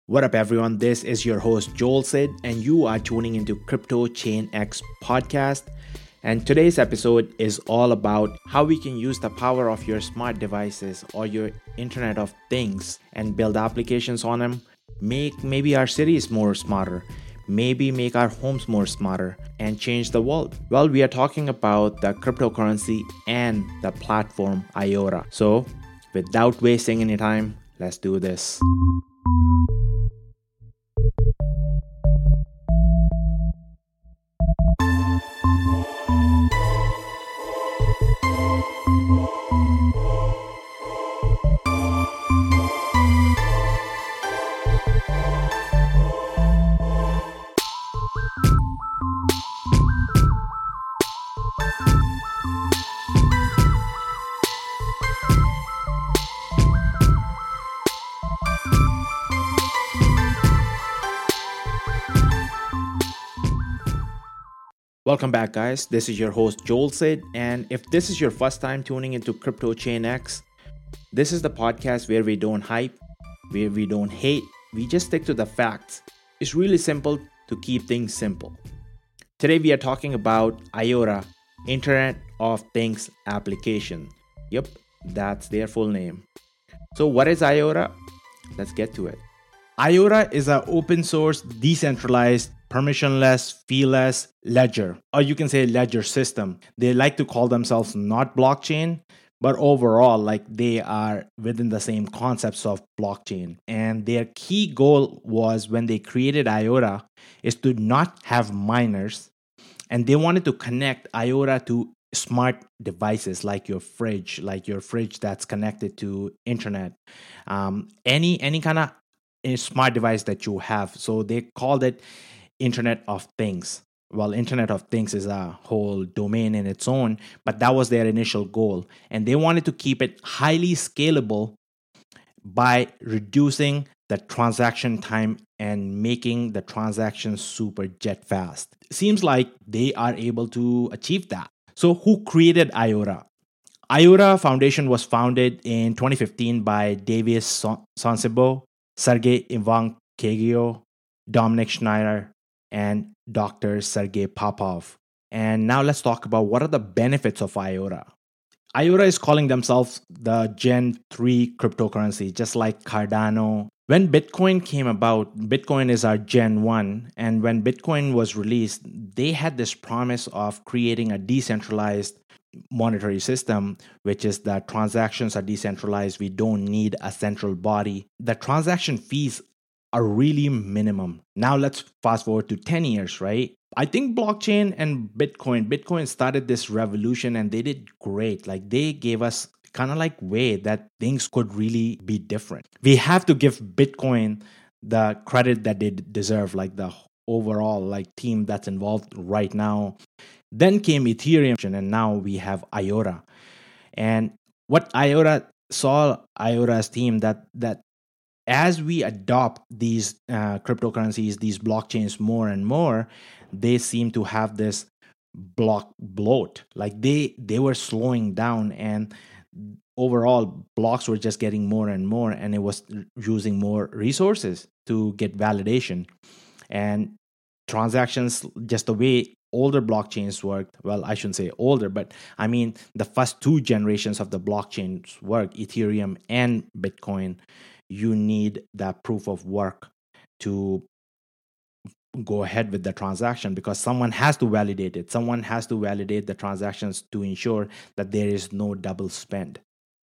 What up, everyone? This is your host, Joel Sid, and you are tuning into Crypto Chain X podcast. And today's episode is all about how we can use the power of your smart devices or your Internet of Things and build applications on them, make maybe our cities more smarter, maybe make our homes more smarter, and change the world. Well, we are talking about the cryptocurrency and the platform IOTA. So, without wasting any time, let's do this. Welcome back, guys. This is your host, Joel Sid. And if this is your first time tuning into Crypto Chain X, this is the podcast where we don't hype, where we don't hate, we just stick to the facts. It's really simple to keep things simple. Today, we are talking about IOTA, Internet of Things application. Yep, that's their full name. So what is IOTA? Let's get to it. IOTA is an open source, decentralized, permissionless, feeless ledger, or you can say ledger system. They like to call themselves not blockchain, but overall, like they are within the same concepts of blockchain. And their key goal was when they created IOTA is to not have miners, and they wanted to connect IOTA to smart devices like your fridge that's connected to internet, any kind of smart device that you have. So they called it Internet of Things. Well, Internet of Things is a whole domain in its own, but that was their initial goal. And they wanted to keep it highly scalable by reducing the transaction time and making the transactions super jet fast. Seems like they are able to achieve that. So who created IOTA? IOTA Foundation was founded in 2015 by Davis Sonsibo, Sergey Ivankagio, Dominic Schneider, and Dr. Sergey Popov. And now let's talk about what are the benefits of IOTA. IOTA is calling themselves the Gen 3 cryptocurrency, just like Cardano. When Bitcoin came about, Bitcoin is our Gen 1. And when Bitcoin was released, they had this promise of creating a decentralized monetary system, which is that transactions are decentralized. We don't need a central body. The transaction fees are really minimum. Now let's fast forward to 10 years, right? I think blockchain and Bitcoin started this revolution and they did great. Like they gave us kind of like way that things could really be different. We have to give Bitcoin the credit that they deserve, like the overall like team that's involved right now. Then came Ethereum and now we have IOTA. And what IOTA saw IOTA's team that as we adopt these cryptocurrencies, these blockchains more and more, they seem to have this block bloat. Like they were slowing down, and overall blocks were just getting more and more, and it was using more resources to get validation. And transactions, just the way older blockchains worked, well, I shouldn't say older, but I mean the first two generations of the blockchains work, Ethereum and Bitcoin, you need that proof of work to go ahead with the transaction because someone has to validate it. Someone has to validate the transactions to ensure that there is no double spend.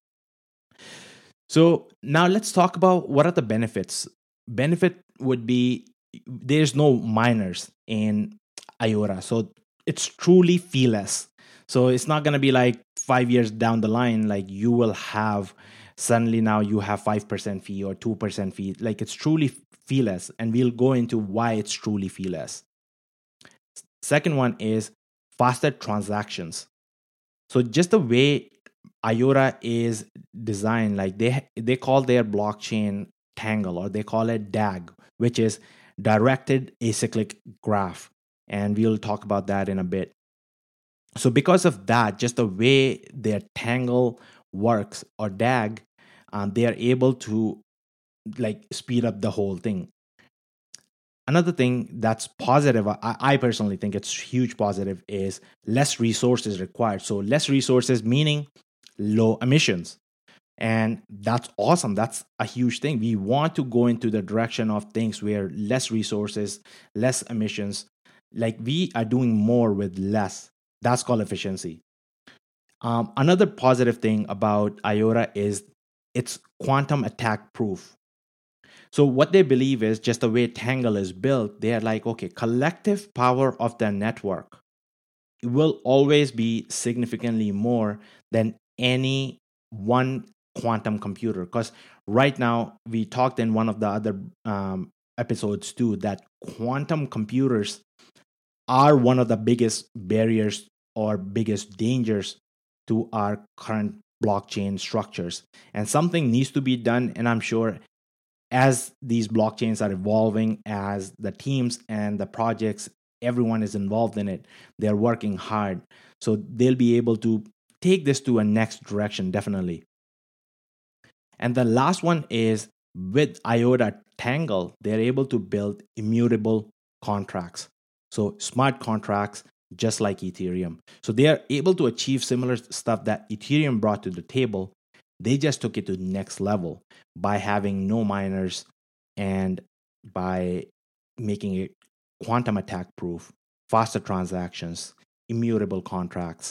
So now let's talk about what are the benefits. Benefit would be there's no miners in IOTA. So it's truly feeless. So it's not going to be like 5 years down the line, like you will have suddenly now you have 5% fee or 2% fee. Like it's truly feeless. And we'll go into why it's truly feeless. Second one is faster transactions. So just the way IOTA is designed, like they call their blockchain Tangle, or they call it DAG, which is directed acyclic graph. And we'll talk about that in a bit. So because of that, just the way their Tangle works or DAG, they are able to like speed up the whole thing. Another thing that's positive, I personally think it's huge positive, is less resources required. So less resources meaning low emissions. And that's awesome. That's a huge thing. We want to go into the direction of things where less resources, less emissions, like we are doing more with less. That's called efficiency. Another positive thing about IOTA is it's quantum attack proof. So what they believe is just the way Tangle is built, they are like, okay, collective power of the network will always be significantly more than any one quantum computer. Because right now, we talked in one of the other episodes too that quantum computers are one of the biggest barriers or biggest dangers to our current blockchain structures. And something needs to be done. And I'm sure as these blockchains are evolving, as the teams and the projects, everyone is involved in it, they're working hard. So they'll be able to take this to a next direction, definitely. And the last one is with IOTA Tangle, they're able to build immutable contracts. So smart contracts, just like Ethereum. So they are able to achieve similar stuff that Ethereum brought to the table. They just took it to the next level by having no miners and by making it quantum attack proof, faster transactions, immutable contracts.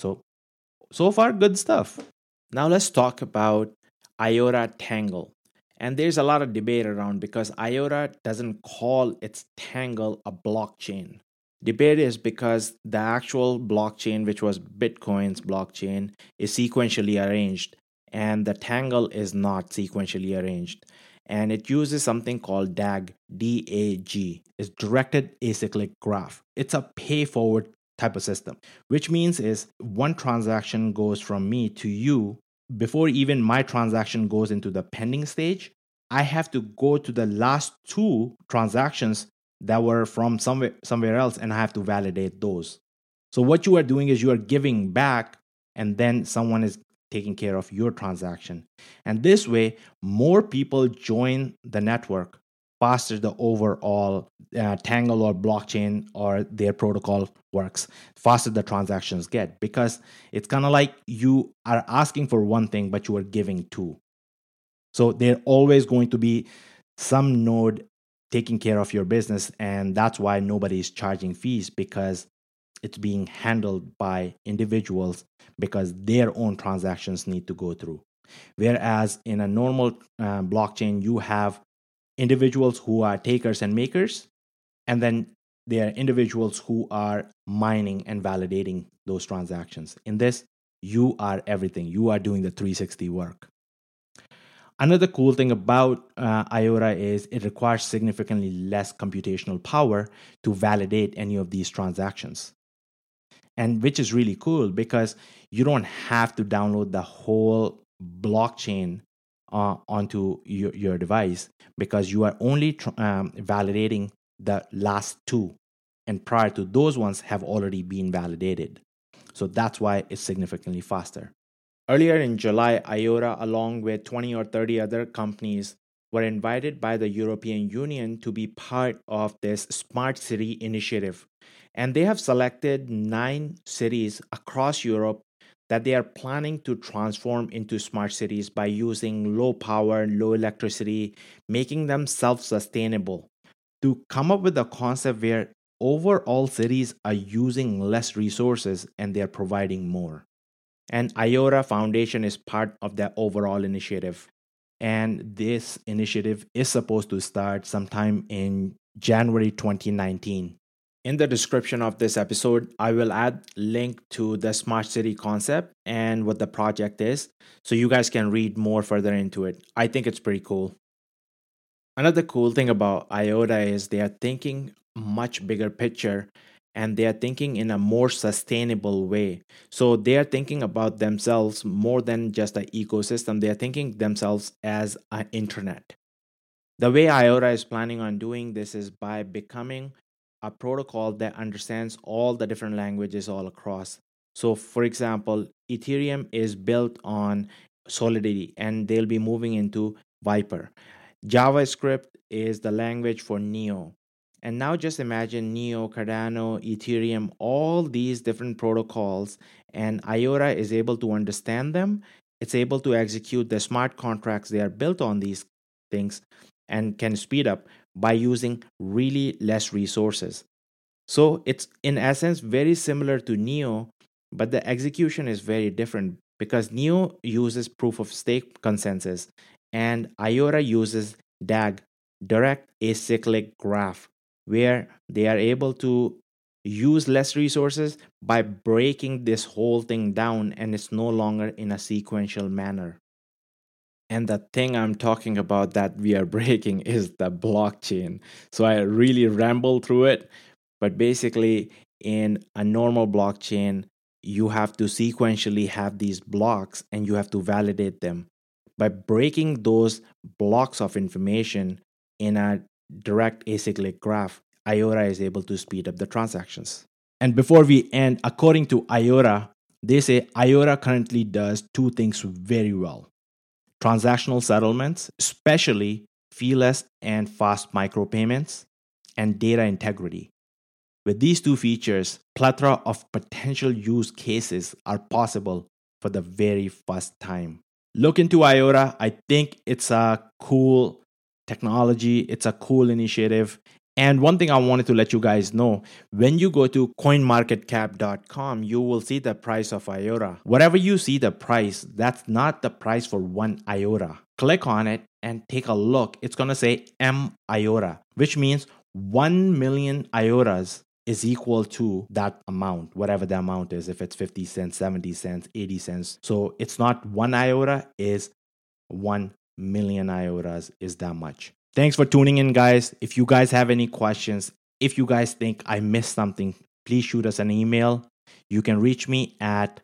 So far, good stuff. Now let's talk about IOTA Tangle. And there's a lot of debate around because IOTA doesn't call its Tangle a blockchain. Debate is because the actual blockchain, which was Bitcoin's blockchain, is sequentially arranged, and the Tangle is not sequentially arranged. And it uses something called DAG, DAG. It's directed acyclic graph. It's a pay forward type of system, which means is one transaction goes from me to you. Before even my transaction goes into the pending stage, I have to go to the last two transactions that were from somewhere else, and I have to validate those. So what you are doing is you are giving back, and then someone is taking care of your transaction. And this way, more people join the network, faster the overall Tangle or blockchain or their protocol works, faster the transactions get, because it's kind of like you are asking for one thing, but you are giving two. So there always going to be some node taking care of your business, and that's why nobody is charging fees, because it's being handled by individuals because their own transactions need to go through. Whereas in a normal blockchain, you have individuals who are takers and makers, and then there are individuals who are mining and validating those transactions. In this, you are everything. You are doing the 360 work. Another cool thing about IOTA is it requires significantly less computational power to validate any of these transactions. And which is really cool because you don't have to download the whole blockchain onto your device, because you are only validating the last two. And prior to those ones have already been validated. So that's why it's significantly faster. Earlier in July, IOTA, along with 20 or 30 other companies, were invited by the European Union to be part of this Smart City initiative. And they have selected 9 cities across Europe that they are planning to transform into smart cities by using low power, low electricity, making them self sustainable. To come up with a concept where overall cities are using less resources and they are providing more. And IOTA Foundation is part of that overall initiative. And this initiative is supposed to start sometime in January 2019. In the description of this episode, I will add link to the smart city concept and what the project is, so you guys can read more further into it. I think it's pretty cool. Another cool thing about IOTA is they are thinking much bigger picture, and they are thinking in a more sustainable way. So they are thinking about themselves more than just an ecosystem. They are thinking themselves as an internet. The way IOTA is planning on doing this is by becoming a protocol that understands all the different languages all across. So, for example, Ethereum is built on Solidity and they'll be moving into Viper. JavaScript is the language for Neo. And now just imagine Neo, Cardano, Ethereum, all these different protocols, and IOTA is able to understand them. It's able to execute the smart contracts they are built on these things and can speed up by using really less resources. So it's in essence very similar to Neo, but the execution is very different because Neo uses proof of stake consensus and IOTA uses DAG, direct acyclic graph, where they are able to use less resources by breaking this whole thing down, and it's no longer in a sequential manner. And the thing I'm talking about that we are breaking is the blockchain. So I really ramble through it, but basically, in a normal blockchain, you have to sequentially have these blocks and you have to validate them. By breaking those blocks of information in a direct acyclic graph, IOTA is able to speed up the transactions. And before we end, according to IOTA, they say IOTA currently does two things very well: transactional settlements, especially feeless and fast micropayments, and data integrity. With these two features, plethora of potential use cases are possible for the very first time. Look into IOTA. I think it's a cool technology, it's a cool initiative. And one thing I wanted to let you guys know, when you go to coinmarketcap.com, you will see the price of IOTA. Whatever you see the price, that's not the price for one IOTA. Click on it and take a look. It's going to say M IOTA, which means 1 million IOTAs is equal to that amount, whatever the amount is, if it's 50 cents, 70 cents, 80 cents. So it's not one IOTA, is 1 million IOTAs is that much. Thanks for tuning in, guys. If you guys have any questions, if you guys think I missed something, please shoot us an email. You can reach me at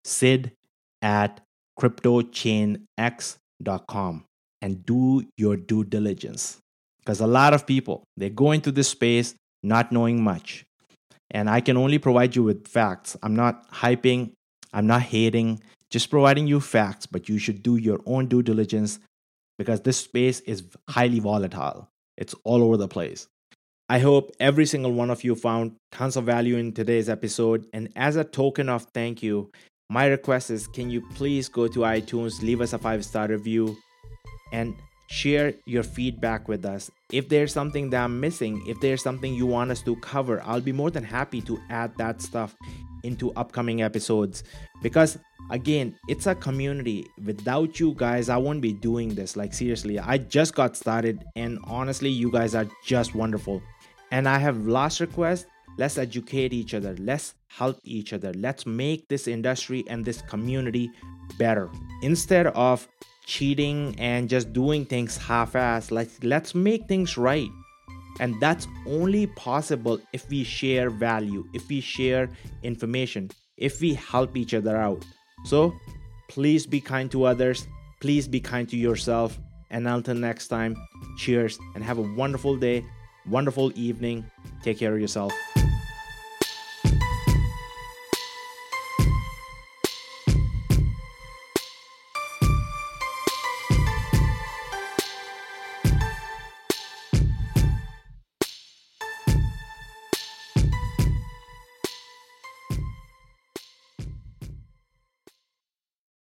sid@cryptochainx.com and do your due diligence. Because a lot of people, they go into this space not knowing much. And I can only provide you with facts. I'm not hyping, I'm not hating, just providing you facts, but you should do your own due diligence because this space is highly volatile. It's all over the place. I hope every single one of you found tons of value in today's episode. And as a token of thank you, my request is, can you please go to iTunes, leave us a 5-star review, and share your feedback with us. If there's something that I'm missing, if there's something you want us to cover, I'll be more than happy to add that stuff into upcoming episodes. Because again, it's a community. Without you guys, I won't be doing this. Like seriously, I just got started and honestly, you guys are just wonderful. And I have last request, let's educate each other. Let's help each other. Let's make this industry and this community better. Instead of cheating and just doing things half-assed, like let's make things right. And that's only possible if we share value, if we share information, if we help each other out. So please be kind to others, please be kind to yourself, and until next time, cheers and have a wonderful day, wonderful evening. Take care of yourself.